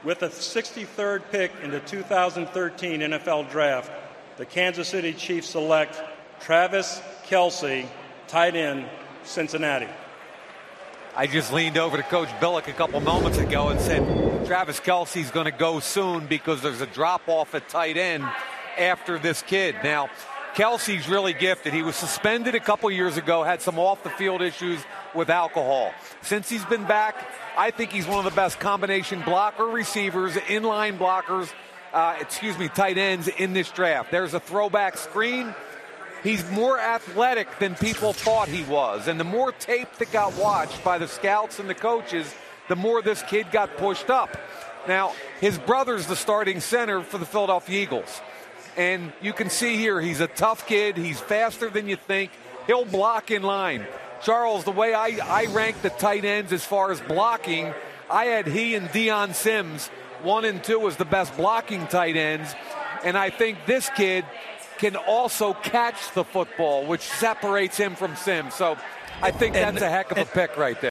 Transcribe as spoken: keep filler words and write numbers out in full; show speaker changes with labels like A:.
A: With the sixty-third pick in the two thousand thirteen N F L Draft, the Kansas City Chiefs select Travis Kelce, tight end, Cincinnati.
B: I just leaned over to Coach Billick a couple moments ago and said Travis Kelce's going to go soon because there's a drop-off at tight end after this kid. Now, Kelce's really gifted. He was suspended a couple years ago, had some off-the-field issues with alcohol. Since he's been back, I think he's one of the best combination blocker receivers, inline blockers, uh, excuse me, tight ends in this draft. There's a throwback screen. He's more athletic than people thought he was. And the more tape that got watched by the scouts and the coaches, the more this kid got pushed up. Now, his brother's the starting center for the Philadelphia Eagles. And you can see here, he's a tough kid. He's faster than you think. He'll block in line. Charles, the way I, I rank the tight ends as far as blocking, I had he and Deion Sims, one and two, as the best blocking tight ends. And I think this kid can also catch the football, which separates him from Sims. So I think that's a heck of a pick right there.